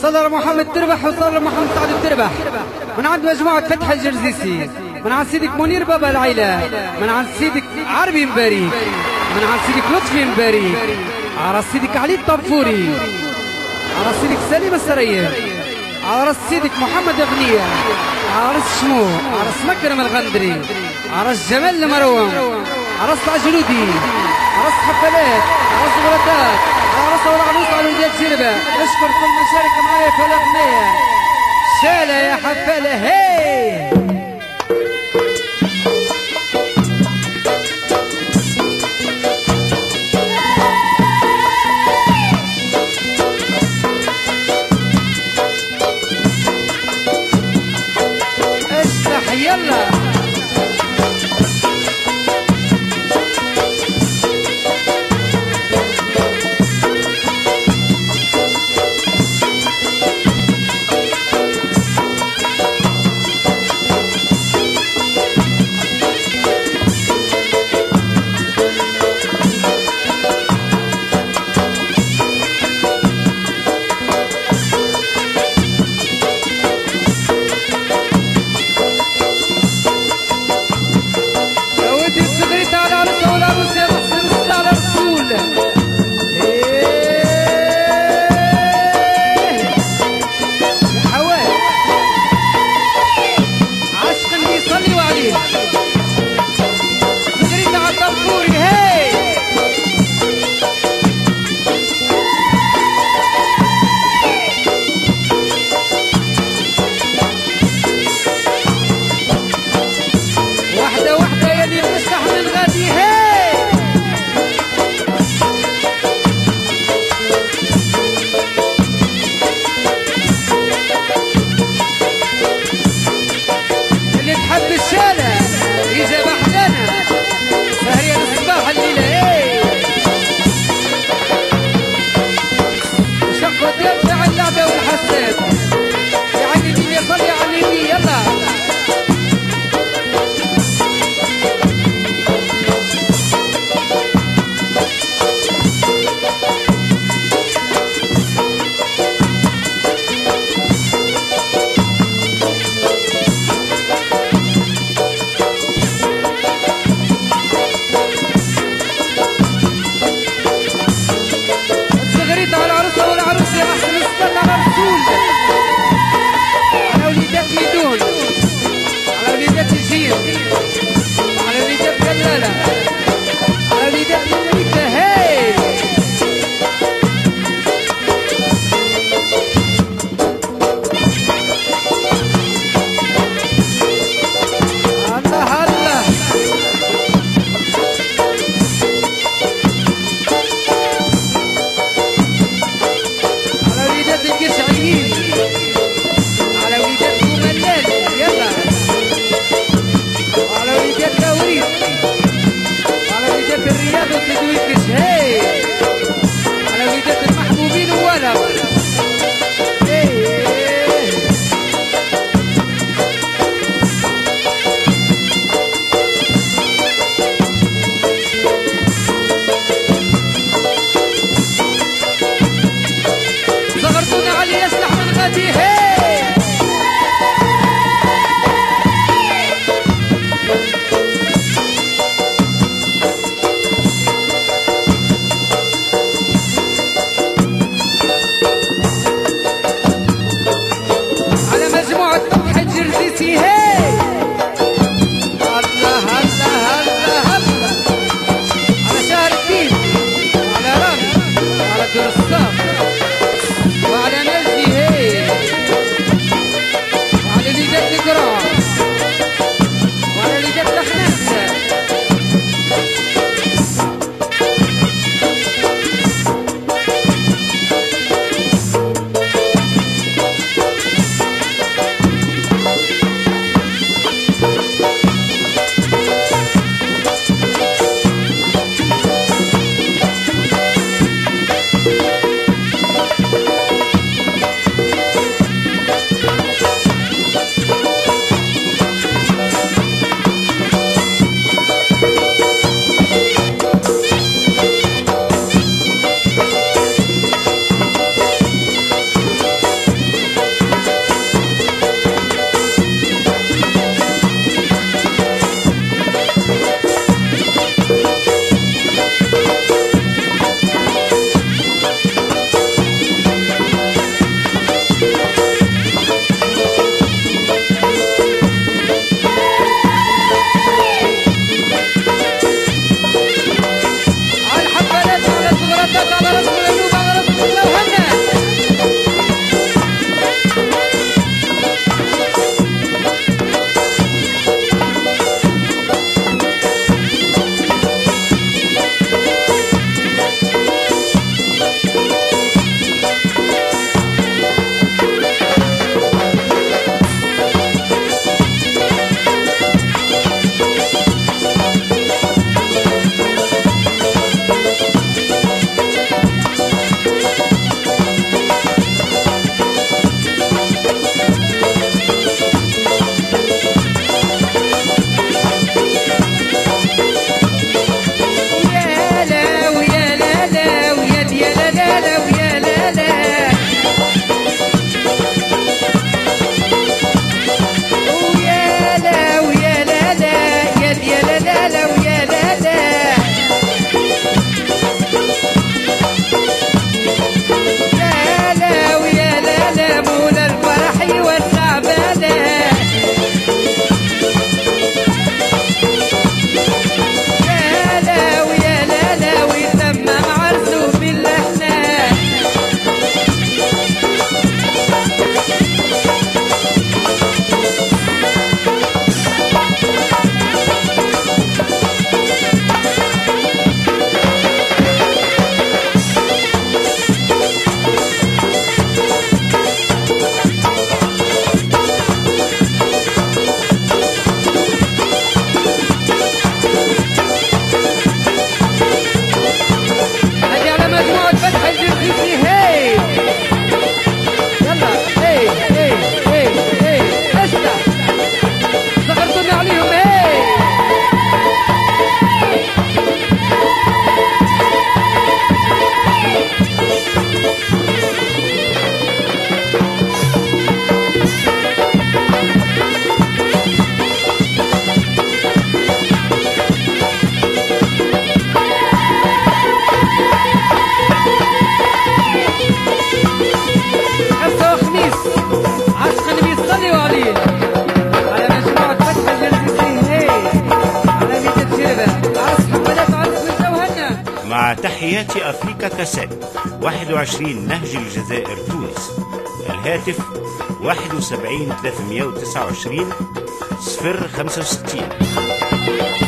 صلى على محمد تربح وصلى على محمد سعد تربح. من عند مجموعة فتح الجرزيسي، من عند سيدك منير بابا العيلة، من عند سيدك عربي مباريك، من عند سيدك لطفي مباريك، على سيدك علي الطنفوري، على سيدك سليم السرير، على راس سيدك محمد غنية، على راس شمو، على راس مكرم الغندري، على راس جمال المروان، على راس العجلودي، على راس حفلات، على راس غلطات، على راس العروس على ولاد جربة. نشكر كل من شارك معايا في الأغنية. شالة يا حفلة هي. يلا وعلى نجدي هي مع تحيات أفريقيا كاسات 21 نهج الجزائر تونس. الهاتف 71 329 065.